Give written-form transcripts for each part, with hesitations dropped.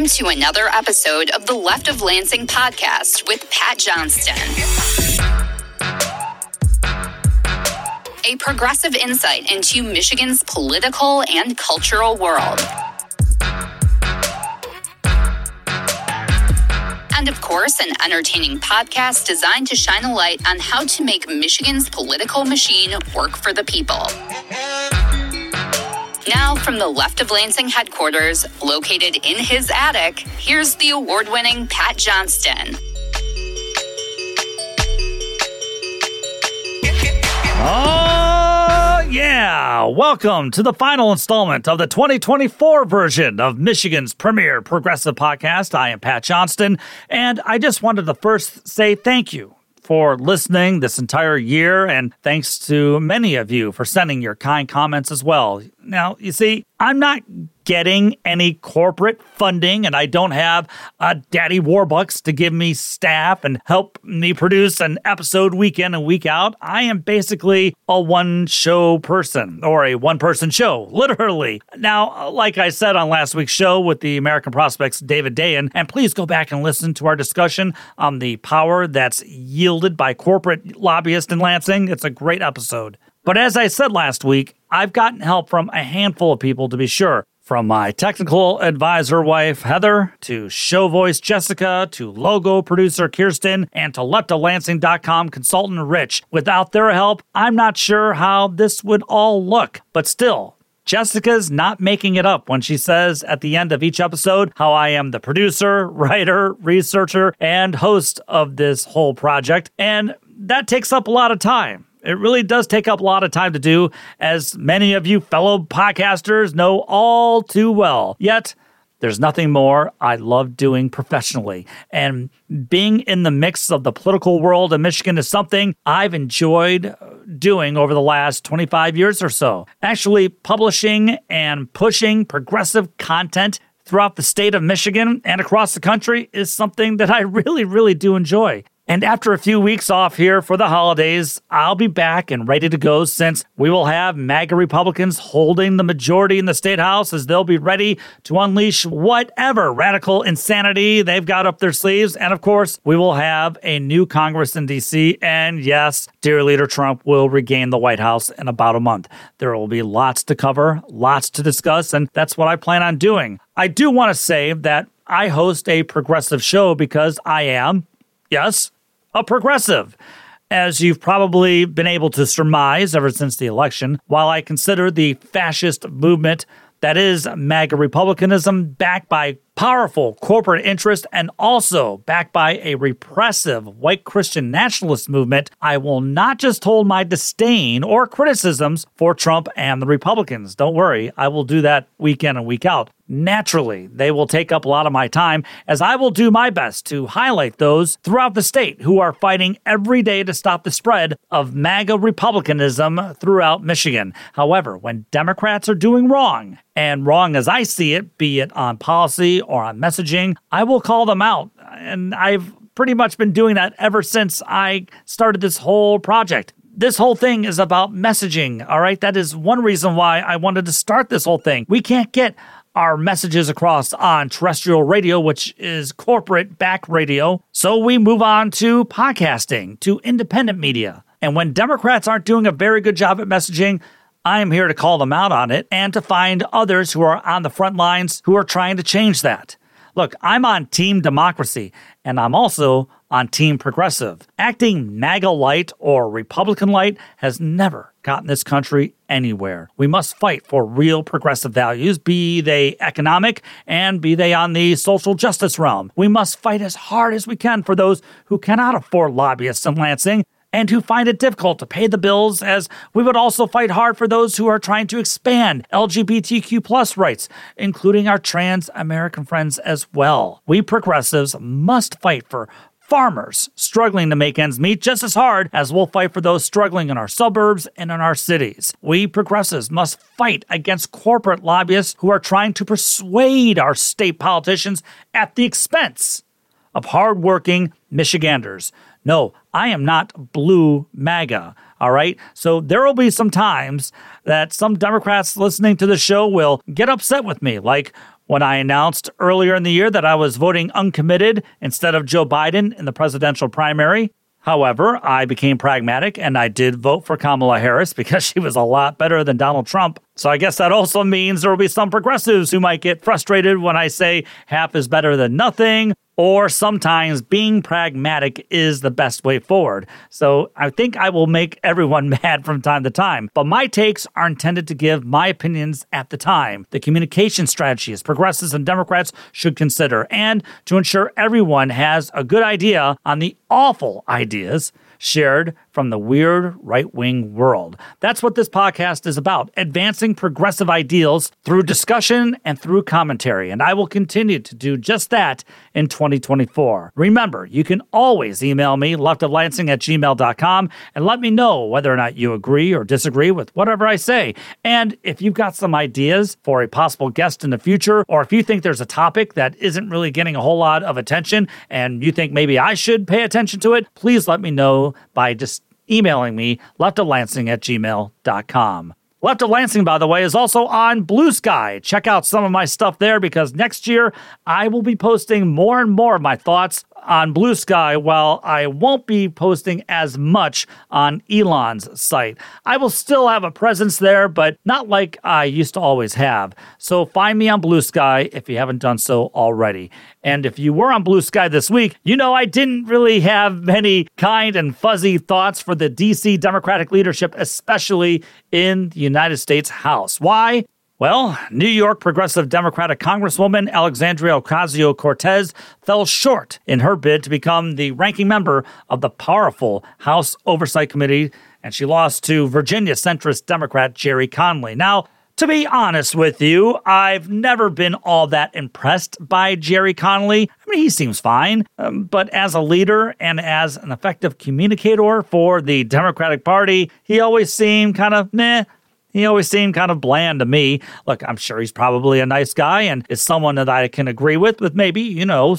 Welcome to another episode of the Left of Lansing podcast with Pat Johnston. A progressive insight into Michigan's political and cultural world. And of course, an entertaining podcast designed to shine a light on how to make Michigan's political machine work for the people. Now, from the Left of Lansing headquarters, located in his attic, here's the award-winning Pat Johnston. Oh, yeah. Welcome to the final installment of the 2024 version of Michigan's premier progressive podcast. I am Pat Johnston, and I just wanted to first say thank you for listening this entire year, and thanks to many of you for sending your kind comments as well. Now, you see, I'm not getting any corporate funding, and I don't have Daddy Warbucks to give me staff and help me produce an episode week in and week out. I am basically a one-show person, or a one-person show, literally. Now, like I said on last week's show with the American Prospects' David Dayen, and please go back and listen to our discussion on the power that's yielded by corporate lobbyists in Lansing. It's a great episode. But as I said last week, I've gotten help from a handful of people, to be sure. From my technical advisor wife, Heather, to show voice Jessica, to logo producer Kirsten, and to leftoflansing.com consultant Rich. Without their help, I'm not sure how this would all look. But still, Jessica's not making it up when she says at the end of each episode how I am the producer, writer, researcher, and host of this whole project. And that takes up a lot of time. It really does take up a lot of time to do, as many of you fellow podcasters know all too well. Yet, there's nothing more I love doing professionally. And being in the mix of the political world in Michigan is something I've enjoyed doing over the last 25 years or so. Actually, publishing and pushing progressive content throughout the state of Michigan and across the country is something that I really, really do enjoy. And after a few weeks off here for the holidays, I'll be back and ready to go, since we will have MAGA Republicans holding the majority in the State House, as they'll be ready to unleash whatever radical insanity they've got up their sleeves. And of course, we will have a new Congress in D.C. And yes, dear Leader Trump will regain the White House in about a month. There will be lots to cover, lots to discuss, and that's what I plan on doing. I do want to say that I host a progressive show because I am, yes, a progressive. As you've probably been able to surmise ever since the election, while I consider the fascist movement that is MAGA Republicanism backed by powerful corporate interest and also backed by a repressive white Christian nationalist movement, I will not just hold my disdain or criticisms for Trump and the Republicans. Don't worry, I will do that week in and week out. Naturally, they will take up a lot of my time, as I will do my best to highlight those throughout the state who are fighting every day to stop the spread of MAGA Republicanism throughout Michigan. However, when Democrats are doing wrong, and wrong as I see it, be it on policy or on messaging, I will call them out. And I've pretty much been doing that ever since I started this whole project. This whole thing is about messaging, all right? That is one reason why I wanted to start this whole thing. We can't get our messages across on terrestrial radio, which is corporate back radio. So we move on to podcasting, to independent media. And when Democrats aren't doing a very good job at messaging, I'm here to call them out on it and to find others who are on the front lines who are trying to change that. Look, I'm on Team Democracy, and I'm also on Team Progressive. Acting MAGA light or Republican light has never gotten this country anywhere. We must fight for real progressive values, be they economic and be they on the social justice realm. We must fight as hard as we can for those who cannot afford lobbyists in Lansing and who find it difficult to pay the bills, as we would also fight hard for those who are trying to expand LGBTQ plus rights, including our trans American friends as well. We progressives must fight for farmers struggling to make ends meet just as hard as we'll fight for those struggling in our suburbs and in our cities. We progressives must fight against corporate lobbyists who are trying to persuade our state politicians at the expense of hardworking Michiganders. No, I am not blue MAGA, all right? So there will be some times that some Democrats listening to the show will get upset with me, like when I announced earlier in the year that I was voting uncommitted instead of Joe Biden in the presidential primary. However, I became pragmatic and I did vote for Kamala Harris because she was a lot better than Donald Trump. So I guess that also means there will be some progressives who might get frustrated when I say half is better than nothing, or sometimes being pragmatic is the best way forward. So I think I will make everyone mad from time to time. But my takes are intended to give my opinions at the time, the communication strategies progressives and Democrats should consider, and to ensure everyone has a good idea on the awful ideas shared from the weird right-wing world. That's what this podcast is about, advancing progressive ideals through discussion and through commentary, and I will continue to do just that in 2024. Remember, you can always email me, leftoflansing@gmail.com, and let me know whether or not you agree or disagree with whatever I say. And if you've got some ideas for a possible guest in the future, or if you think there's a topic that isn't really getting a whole lot of attention and you think maybe I should pay attention to it, please let me know by just emailing me, leftoflansing@gmail.com. Left of Lansing, by the way, is also on Blue Sky. Check out some of my stuff there because next year I will be posting more and more of my thoughts on Blue Sky, while I won't be posting as much on Elon's site. I will still have a presence there, but not like I used to always have. So find me on Blue Sky if you haven't done so already. And if you were on Blue Sky this week, you know I didn't really have many kind and fuzzy thoughts for the D.C. Democratic leadership, especially in the United States House. Why? Well, New York Progressive Democratic Congresswoman Alexandria Ocasio-Cortez fell short in her bid to become the ranking member of the powerful House Oversight Committee, and she lost to Virginia centrist Democrat Gerry Connolly. Now, to be honest with you, I've never been all that impressed by Gerry Connolly. I mean, he seems fine, but as a leader and as an effective communicator for the Democratic Party, he always seemed kind of meh. He always seemed kind of bland to me. Look, I'm sure he's probably a nice guy and is someone that I can agree with maybe,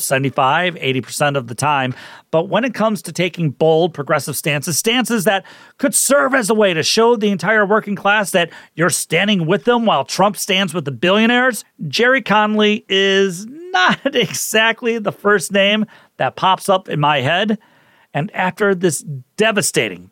75, 80% of the time. But when it comes to taking bold, progressive stances that could serve as a way to show the entire working class that you're standing with them while Trump stands with the billionaires, Gerry Connolly is not exactly the first name that pops up in my head. And after this devastating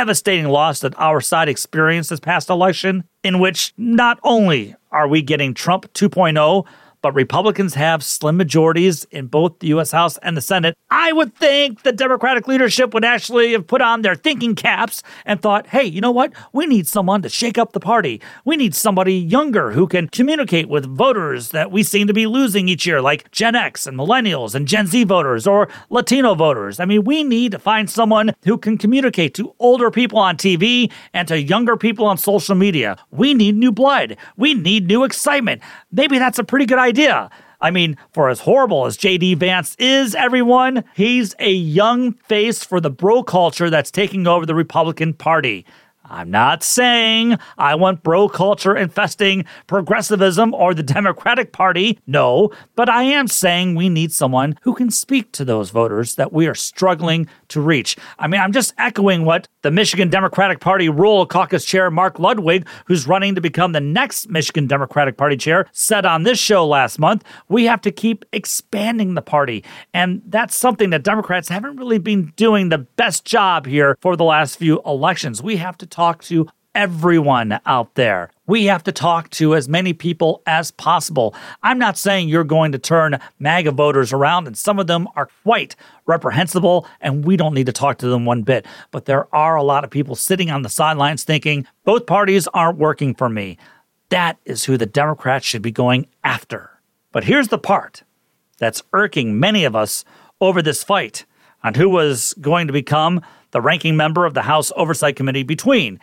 loss that our side experienced this past election, in which not only are we getting Trump 2.0, but Republicans have slim majorities in both the U.S. House and the Senate, I would think the Democratic leadership would actually have put on their thinking caps and thought, hey, you know what? We need someone to shake up the party. We need somebody younger who can communicate with voters that we seem to be losing each year, like Gen X and millennials and Gen Z voters or Latino voters. I mean, we need to find someone who can communicate to older people on TV and to younger people on social media. We need new blood. We need new excitement. Maybe that's a pretty good idea. I mean, for as horrible as J.D. Vance is, everyone, he's a young face for the bro culture that's taking over the Republican Party. I'm not saying I want bro culture infesting progressivism or the Democratic Party, no, but I am saying we need someone who can speak to those voters that we are struggling to reach. I mean, I'm just echoing what the Michigan Democratic Party Rural Caucus Chair Mark Ludwig, who's running to become the next Michigan Democratic Party chair, said on this show last month. We have to keep expanding the party, and that's something that Democrats haven't really been doing the best job here for the last few elections. We have to talk to everyone out there. We have to talk to as many people as possible. I'm not saying you're going to turn MAGA voters around, and some of them are quite reprehensible, and we don't need to talk to them one bit. But there are a lot of people sitting on the sidelines thinking, both parties aren't working for me. That is who the Democrats should be going after. But here's the part that's irking many of us over this fight on who was going to become the ranking member of the House Oversight Committee between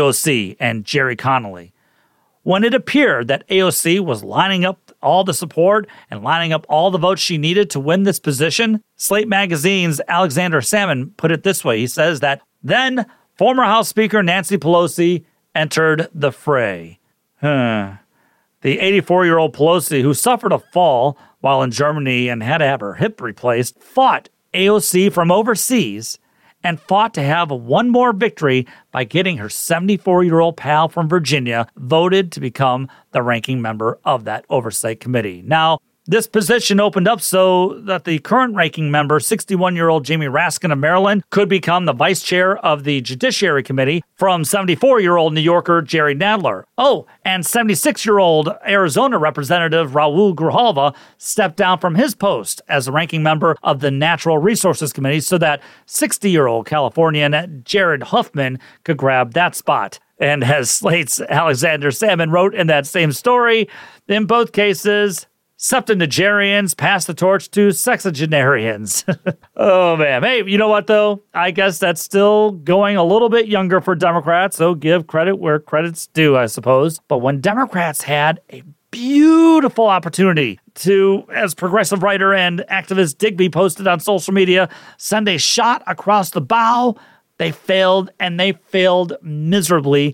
AOC and Gerry Connolly. When it appeared that AOC was lining up all the support and lining up all the votes she needed to win this position, Slate Magazine's Alexander Salmon put it this way. He says that then former House Speaker Nancy Pelosi entered the fray. The 84-year-old Pelosi, who suffered a fall while in Germany and had to have her hip replaced, fought AOC from overseas and fought to have one more victory by getting her 74-year-old pal from Virginia voted to become the ranking member of that oversight committee. Now, this position opened up so that the current ranking member, 61-year-old Jamie Raskin of Maryland, could become the vice chair of the Judiciary Committee from 74-year-old New Yorker Jerry Nadler. Oh, and 76-year-old Arizona Representative Raul Grijalva stepped down from his post as the ranking member of the Natural Resources Committee so that 60-year-old Californian Jared Huffman could grab that spot. And as Slate's Alexander Salmon wrote in that same story, in both cases, septuagenarians pass the torch to sexagenarians. Oh, man. Hey, you know what, though? I guess that's still going a little bit younger for Democrats, so give credit where credit's due, I suppose. But when Democrats had a beautiful opportunity to, as progressive writer and activist Digby posted on social media, send a shot across the bow, they failed, and they failed miserably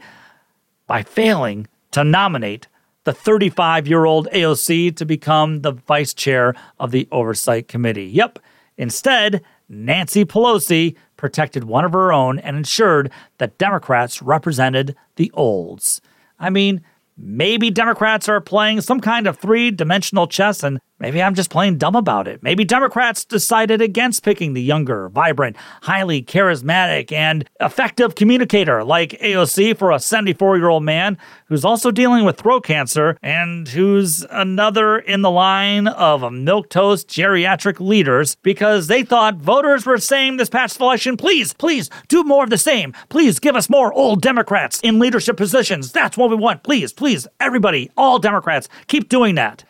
by failing to nominate the 35-year-old AOC to become the vice chair of the Oversight Committee. Yep. Instead, Nancy Pelosi protected one of her own and ensured that Democrats represented the olds. I mean, maybe Democrats are playing some kind of three-dimensional chess, and maybe I'm just plain dumb about it. Maybe Democrats decided against picking the younger, vibrant, highly charismatic, and effective communicator like AOC for a 74-year-old man who's also dealing with throat cancer and who's another in the line of milquetoast geriatric leaders because they thought voters were saying this past election, please, do more of the same. Please give us more old Democrats in leadership positions. That's what we want. Please, everybody, all Democrats, keep doing that.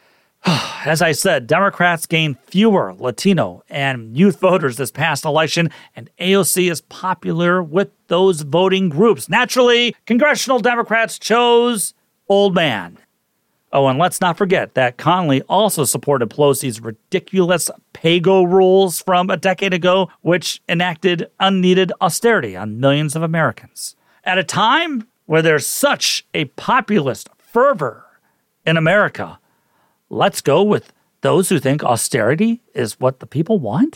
As I said, Democrats gained fewer Latino and youth voters this past election, and AOC is popular with those voting groups. Naturally, congressional Democrats chose old man. Oh, and let's not forget that Connally also supported Pelosi's ridiculous pay-go rules from a decade ago, which enacted unneeded austerity on millions of Americans. At a time where there's such a populist fervor in America, let's go with those who think austerity is what the people want.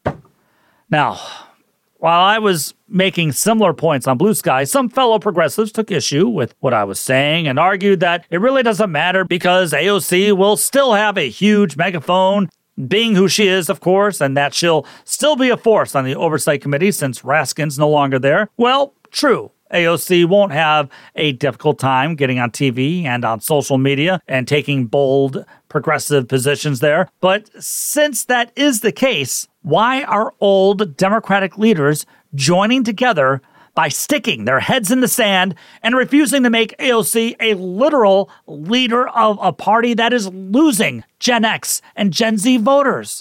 Now, while I was making similar points on Blue Sky, some fellow progressives took issue with what I was saying and argued that it really doesn't matter because AOC will still have a huge megaphone, being who she is, of course, and that she'll still be a force on the Oversight Committee since Raskin's no longer there. Well, true. AOC won't have a difficult time getting on TV and on social media and taking bold progressive positions there. But since that is the case, why are old Democratic leaders joining together by sticking their heads in the sand and refusing to make AOC a literal leader of a party that is losing Gen X and Gen Z voters?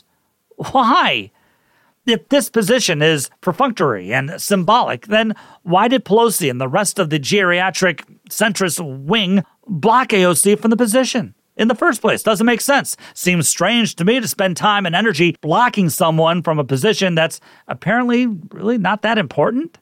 Why? If this position is perfunctory and symbolic, then why did Pelosi and the rest of the geriatric centrist wing block AOC from the position in the first place? Doesn't make sense. Seems strange to me to spend time and energy blocking someone from a position that's apparently really not that important.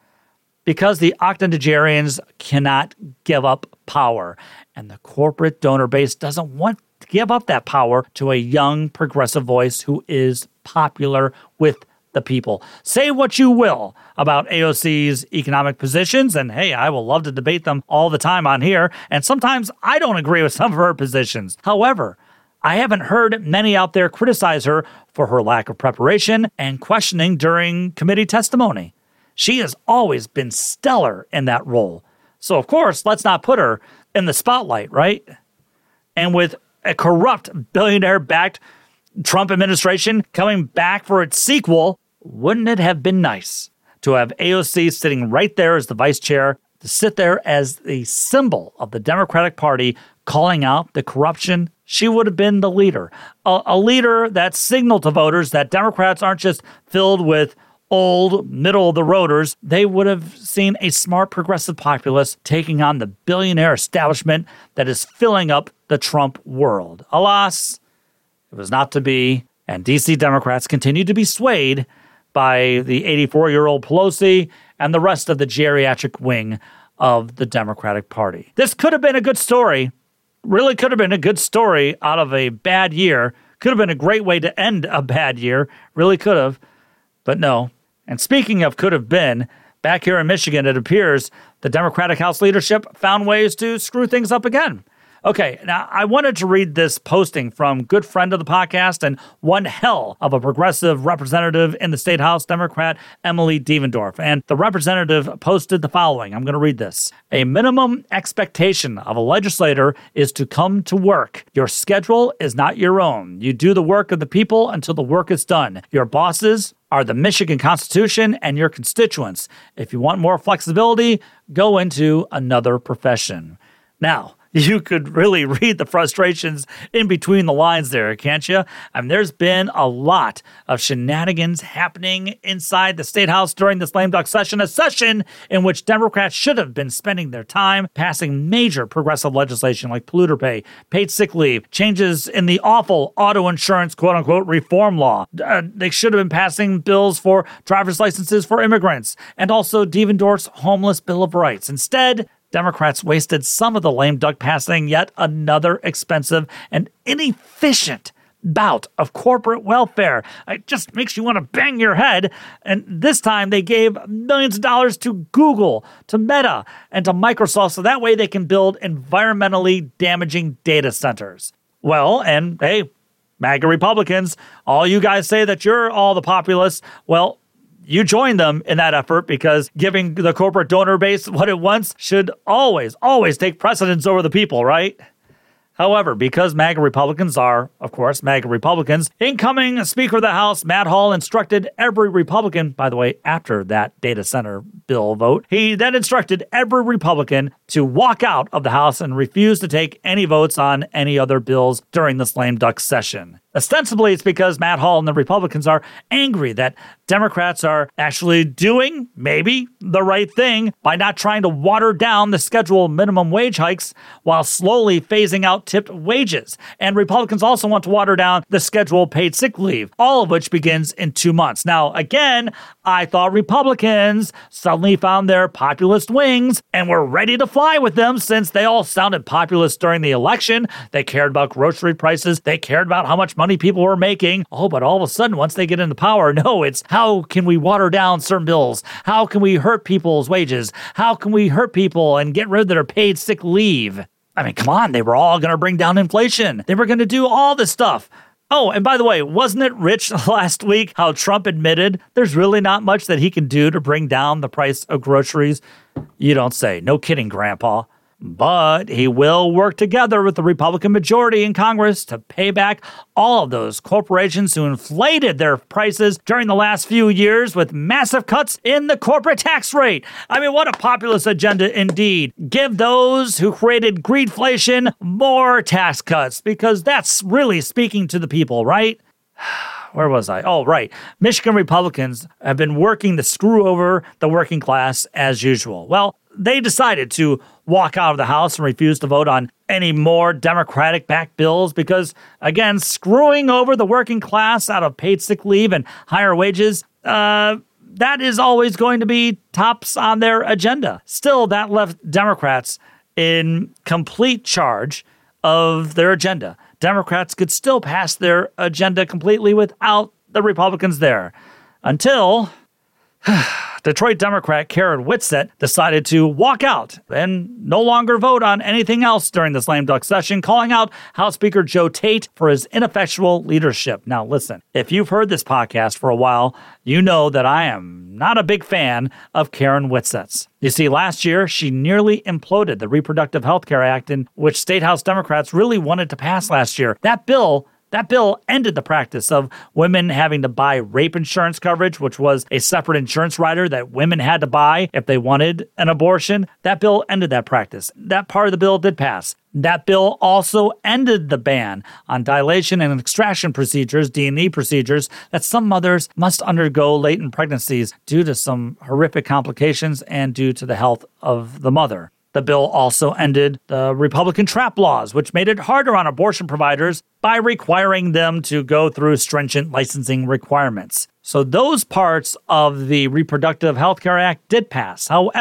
Because the octogenarians cannot give up power, and the corporate donor base doesn't want to give up that power to a young progressive voice who is popular with the people. Say what you will about AOC's economic positions, and hey, I will love to debate them all the time on here, and sometimes I don't agree with some of her positions. However, I haven't heard many out there criticize her for her lack of preparation and questioning during committee testimony. She has always been stellar in that role. So, of course, let's not put her in the spotlight, right? And with a corrupt billionaire-backed Trump administration coming back for its sequel, wouldn't it have been nice to have AOC sitting right there as the vice chair, to sit there as the symbol of the Democratic Party calling out the corruption? She would have been the leader, a leader that signaled to voters that Democrats aren't just filled with old, middle-of-the-roaders. They would have seen a smart progressive populist taking on the billionaire establishment that is filling up the Trump world. Alas, it was not to be, and D.C. Democrats continue to be swayed by the 84-year-old Pelosi and the rest of the geriatric wing of the Democratic Party. This could have been a good story, really could have been a good story out of a bad year, could have been a great way to end a bad year, really could have, but no. And speaking of could have been, back here in Michigan, it appears the Democratic House leadership found ways to screw things up again. Okay, now I wanted to read this posting from good friend of the podcast and one hell of a progressive representative in the State House, Democrat Emily Devendorf. And the representative posted the following. I'm going to read this. A minimum expectation of a legislator is to come to work. Your schedule is not your own. You do the work of the people until the work is done. Your bosses are the Michigan Constitution and your constituents. If you want more flexibility, go into another profession. Now, you could really read the frustrations in between the lines there, can't you? I mean, there's been a lot of shenanigans happening inside the State House during this lame duck session, a session in which Democrats should have been spending their time passing major progressive legislation like polluter pay, paid sick leave, changes in the awful auto insurance, quote-unquote, reform law. They should have been passing bills for driver's licenses for immigrants, and also Devendorf's homeless Bill of Rights. Instead, Democrats wasted some of the lame duck passing yet another expensive and inefficient bout of corporate welfare. It just makes you want to bang your head. And this time they gave millions of dollars to Google, to Meta, and to Microsoft so that way they can build environmentally damaging data centers. Well, and hey, MAGA Republicans, all you guys say that you're all the populists. Well, you join them in that effort because giving the corporate donor base what it wants should always take precedence over the people, right? However, because MAGA Republicans are, of course, MAGA Republicans, incoming Speaker of the House, Matt Hall, instructed every Republican, by the way, after that data center bill vote, he then instructed every Republican to walk out of the House and refuse to take any votes on any other bills during this lame duck session. Ostensibly, it's because Matt Hall and the Republicans are angry that Democrats are actually doing, maybe, the right thing by not trying to water down the scheduled minimum wage hikes while slowly phasing out tipped wages. And Republicans also want to water down the scheduled paid sick leave, all of which begins in 2 months. Now, again, I thought Republicans suddenly found their populist wings and were ready to fly with them since they all sounded populist during the election. They cared about grocery prices. They cared about how much money people were making. Oh, but all of a sudden, once they get into power, no, it's how can we water down certain bills? How can we hurt people's wages? How can we hurt people and get rid of their paid sick leave? I mean, come on, they were all going to bring down inflation. They were going to do all this stuff. Oh, and by the way, wasn't it rich last week how Trump admitted there's really not much that he can do to bring down the price of groceries? You don't say. No kidding, Grandpa. But he will work together with the Republican majority in Congress to pay back all of those corporations who inflated their prices during the last few years with massive cuts in the corporate tax rate. I mean, what a populist agenda indeed. Give those who created greedflation more tax cuts because that's really speaking to the people, right? Where was I? Oh, right. Michigan Republicans have been working to screw over the working class as usual. Well, they decided to walk out of the House and refuse to vote on any more Democratic-backed bills because, again, screwing over the working class out of paid sick leave and higher wages, that is always going to be tops on their agenda. Still, that left Democrats in complete charge of their agenda. Democrats could still pass their agenda completely without the Republicans there until Detroit Democrat Karen Whitsett decided to walk out and no longer vote on anything else during this lame duck session, calling out House Speaker Joe Tate for his ineffectual leadership. Now, listen, if you've heard this podcast for a while, you know that I am not a big fan of Karen Whitsett's. You see, last year, she nearly imploded the Reproductive Health Care Act, in which State House Democrats really wanted to pass last year. That bill ended the practice of women having to buy rape insurance coverage, which was a separate insurance rider that women had to buy if they wanted an abortion. That bill ended that practice. That part of the bill did pass. That bill also ended the ban on dilation and extraction procedures, D&E procedures, that some mothers must undergo late in pregnancies due to some horrific complications and due to the health of the mother. The bill also ended the Republican trap laws, which made it harder on abortion providers by requiring them to go through stringent licensing requirements. So those parts of the Reproductive Health Care Act did pass. However,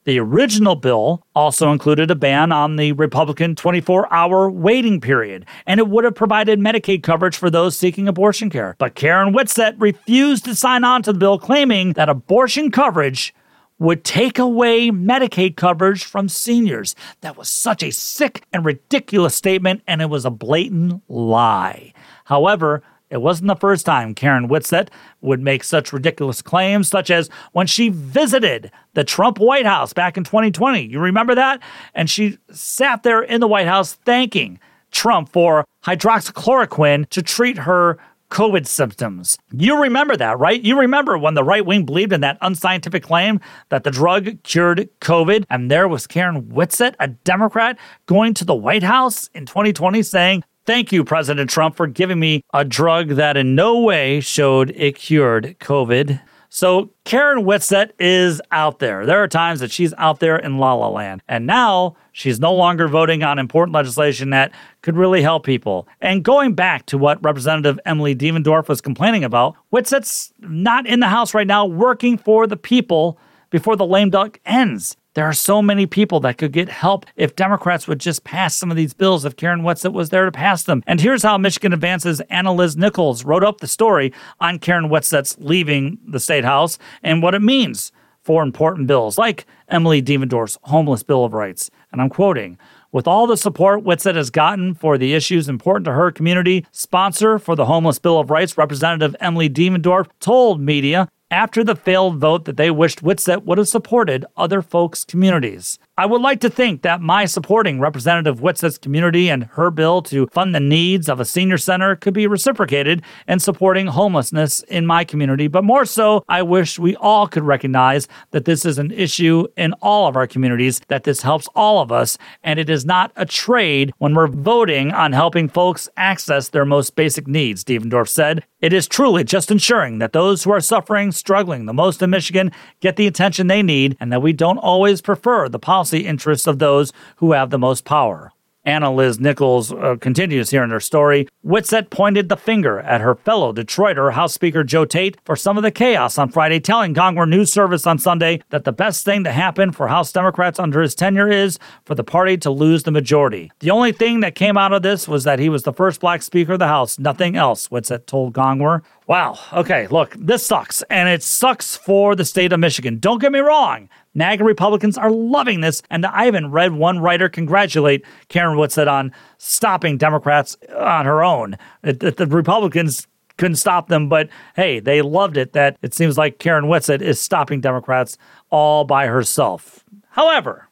The original bill also included a ban on the Republican 24-hour waiting period, and it would have provided Medicaid coverage for those seeking abortion care. But Karen Whitsett refused to sign on to the bill, claiming that abortion coverage would take away Medicaid coverage from seniors. That was such a sick and ridiculous statement, and it was a blatant lie. However, it wasn't the first time Karen Whitsett would make such ridiculous claims, such as when she visited the Trump White House back in 2020. You remember that? And she sat there in the White House thanking Trump for hydroxychloroquine to treat her COVID symptoms. You remember that, right? You remember when the right wing believed in that unscientific claim that the drug cured COVID, and there was Karen Whitsett, a Democrat, going to the White House in 2020 saying, "Thank you, President Trump, for giving me a drug that in no way showed it cured COVID." So Karen Whitsett is out there. There are times that she's out there in La La Land. And now she's no longer voting on important legislation that could really help people. And going back to what Representative Emily Devendorf was complaining about, Whitsett's not in the House right now working for the people before the lame duck ends. There are so many people that could get help if Democrats would just pass some of these bills, if Karen Whitsett was there to pass them. And here's how Michigan Advance's Anna Liz Nichols wrote up the story on Karen Whitsett's leaving the State House and what it means for important bills, like Emily Devendorf's Homeless Bill of Rights. And I'm quoting, "With all the support Whitsett has gotten for the issues important to her community, sponsor for the Homeless Bill of Rights, Representative Emily Devendorf, told media after the failed vote that they wished Whitsett would have supported other folks' communities. I would like to think that my supporting Representative Whitsett's community and her bill to fund the needs of a senior center could be reciprocated in supporting homelessness in my community. But more so, I wish we all could recognize that this is an issue in all of our communities, that this helps all of us, and it is not a trade when we're voting on helping folks access their most basic needs," Devendorf said. "It is truly just ensuring that those who are suffering, struggling the most in Michigan get the attention they need, and that we don't always prefer the policy interests of those who have the most power." Anna Liz Nichols continues here in her story. Whitsett pointed the finger at her fellow Detroiter House Speaker Joe Tate for some of the chaos on Friday, telling Gongwer News Service on Sunday that the best thing to happen for House Democrats under his tenure is for the party to lose the majority. "The only thing that came out of this was that he was the first black Speaker of the House, nothing else," Whitsett told Gongwer. Wow. Okay, look, this sucks, and it sucks for the state of Michigan. Don't get me wrong. NAGA Republicans are loving this, and I even read one writer congratulate Karen Whitsett on stopping Democrats on her own. The Republicans couldn't stop them, but hey, they loved it that it seems like Karen Whitsett is stopping Democrats all by herself. However,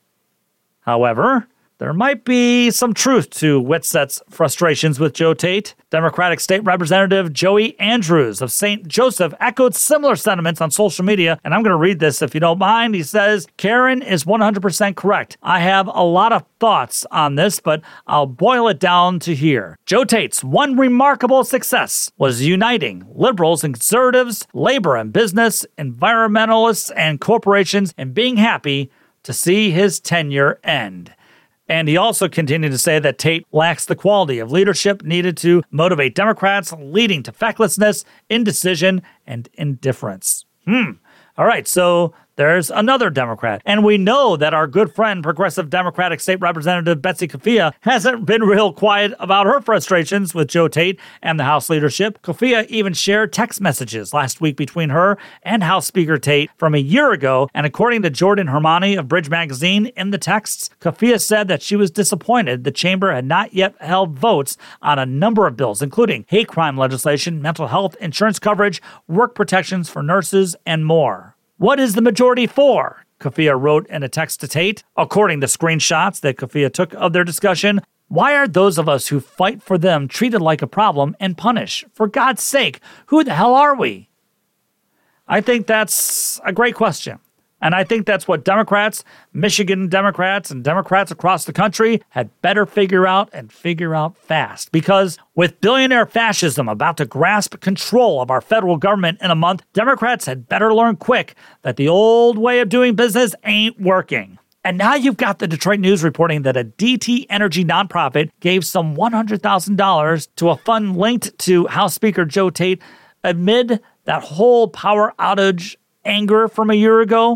there might be some truth to Whitsett's frustrations with Joe Tate. Democratic State Representative Joey Andrews of St. Joseph echoed similar sentiments on social media, and I'm going to read this if you don't mind. He says, "Karen is 100% correct. I have a lot of thoughts on this, but I'll boil it down to here. Joe Tate's one remarkable success was uniting liberals and conservatives, labor and business, environmentalists and corporations, and being happy to see his tenure end." And he also continued to say that Tate lacks the quality of leadership needed to motivate Democrats, leading to fecklessness, indecision, and indifference. All right, so there's another Democrat. And we know that our good friend, Progressive Democratic State Representative Betsy Kafia, hasn't been real quiet about her frustrations with Joe Tate and the House leadership. Kafia even shared text messages last week between her and House Speaker Tate from a year ago. And according to Jordan Hermani of Bridge Magazine, in the texts, Kafia said that she was disappointed the chamber had not yet held votes on a number of bills, including hate crime legislation, mental health insurance coverage, work protections for nurses, and more. "What is the majority for?" Kafia wrote in a text to Tate. According to screenshots that Kafia took of their discussion, "Why are those of us who fight for them treated like a problem and punished? For God's sake, who the hell are we?" I think that's a great question. And I think that's what Democrats, Michigan Democrats, and Democrats across the country had better figure out and figure out fast. Because with billionaire fascism about to grasp control of our federal government in a month, Democrats had better learn quick that the old way of doing business ain't working. And now you've got the Detroit News reporting that a DT Energy nonprofit gave some $100,000 to a fund linked to House Speaker Joe Tate amid that whole power outage anger from a year ago.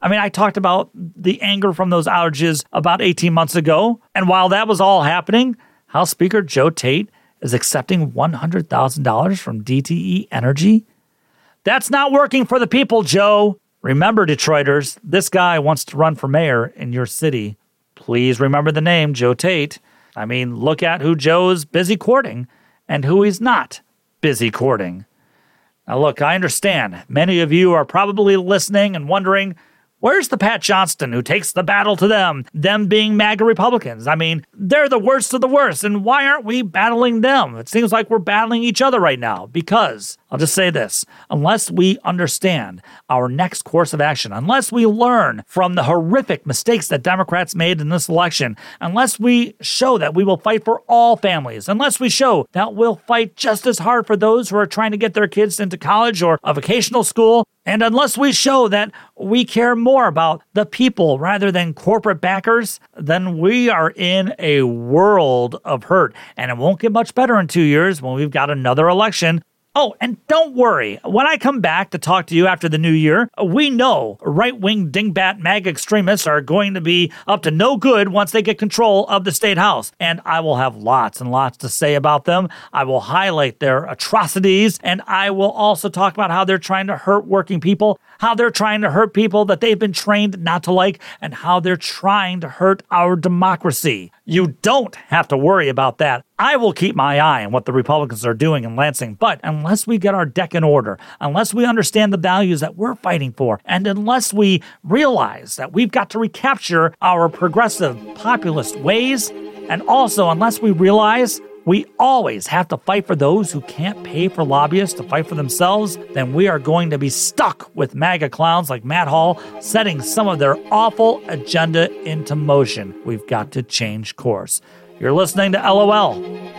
I mean, I talked about the anger from those outages about 18 months ago. And while that was all happening, House Speaker Joe Tate is accepting $100,000 from DTE Energy. That's not working for the people, Joe. Remember, Detroiters, this guy wants to run for mayor in your city. Please remember the name, Joe Tate. I mean, look at who Joe's busy courting and who he's not busy courting. Now, look, I understand. Many of you are probably listening and wondering, where's the Pat Johnston who takes the battle to them being MAGA Republicans? I mean, they're the worst of the worst, and why aren't we battling them? It seems like we're battling each other right now because, I'll just say this, unless we understand our next course of action, unless we learn from the horrific mistakes that Democrats made in this election, unless we show that we will fight for all families, unless we show that we'll fight just as hard for those who are trying to get their kids into college or a vocational school, and unless we show that we care more about the people rather than corporate backers, then we are in a world of hurt. And it won't get much better in 2 years when we've got another election. Oh, and don't worry. When I come back to talk to you after the new year, we know right-wing dingbat MAGA extremists are going to be up to no good once they get control of the state house. And I will have lots and lots to say about them. I will highlight their atrocities, and I will also talk about how they're trying to hurt working people, how they're trying to hurt people that they've been trained not to like, and how they're trying to hurt our democracy. You don't have to worry about that. I will keep my eye on what the Republicans are doing in Lansing, but unless we get our deck in order, unless we understand the values that we're fighting for, and unless we realize that we've got to recapture our progressive populist ways, and also unless we realize we always have to fight for those who can't pay for lobbyists to fight for themselves, then we are going to be stuck with MAGA clowns like Matt Hall setting some of their awful agenda into motion. We've got to change course. You're listening to LOL.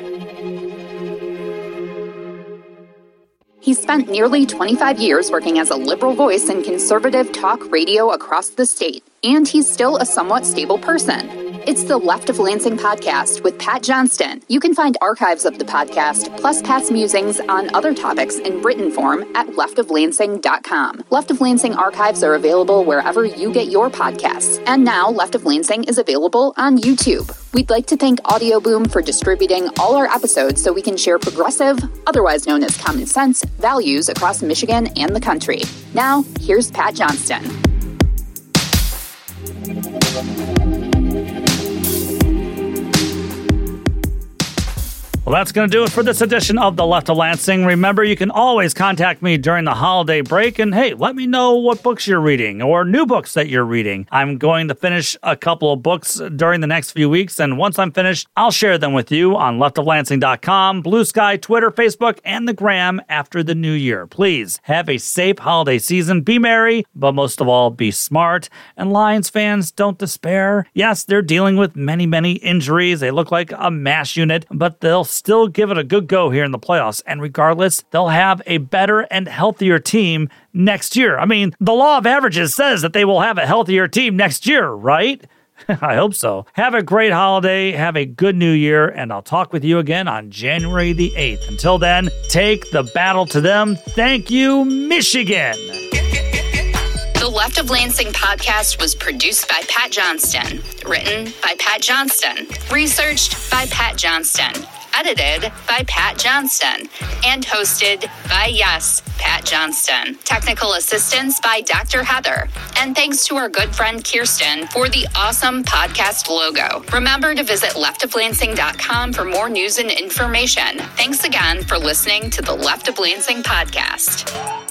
He spent nearly 25 years working as a liberal voice in conservative talk radio across the state, and he's still a somewhat stable person. It's the Left of Lansing podcast with Pat Johnston. You can find archives of the podcast, plus Pat's musings on other topics in written form at leftoflansing.com. Left of Lansing archives are available wherever you get your podcasts. And now Left of Lansing is available on YouTube. We'd like to thank Audio Boom for distributing all our episodes so we can share progressive, otherwise known as common sense, values across Michigan and the country. Now, here's Pat Johnston. Well, that's going to do it for this edition of the Left of Lansing. Remember, you can always contact me during the holiday break. And hey, let me know what books you're reading or new books that you're reading. I'm going to finish a couple of books during the next few weeks. And once I'm finished, I'll share them with you on leftoflansing.com, Blue Sky, Twitter, Facebook, and the Gram after the new year. Please have a safe holiday season. Be merry, but most of all, be smart. And Lions fans, don't despair. Yes, they're dealing with many, many injuries. They look like a mash unit, but they'll still give it a good go here in the playoffs. And regardless, they'll have a better and healthier team next year. I mean, the law of averages says that they will have a healthier team next year, right? I hope so. Have a great holiday. Have a good new year. And I'll talk with you again on January the 8th. Until then, take the battle to them. Thank you, Michigan. The Left of Lansing podcast was produced by Pat Johnston. Written by Pat Johnston. Researched by Pat Johnston. Edited by Pat Johnston. And hosted by, yes, Pat Johnston. Technical assistance by Dr. Heather. And thanks to our good friend Kirsten for the awesome podcast logo. Remember to visit leftoflansing.com for more news and information. Thanks again for listening to the Left of Lansing podcast.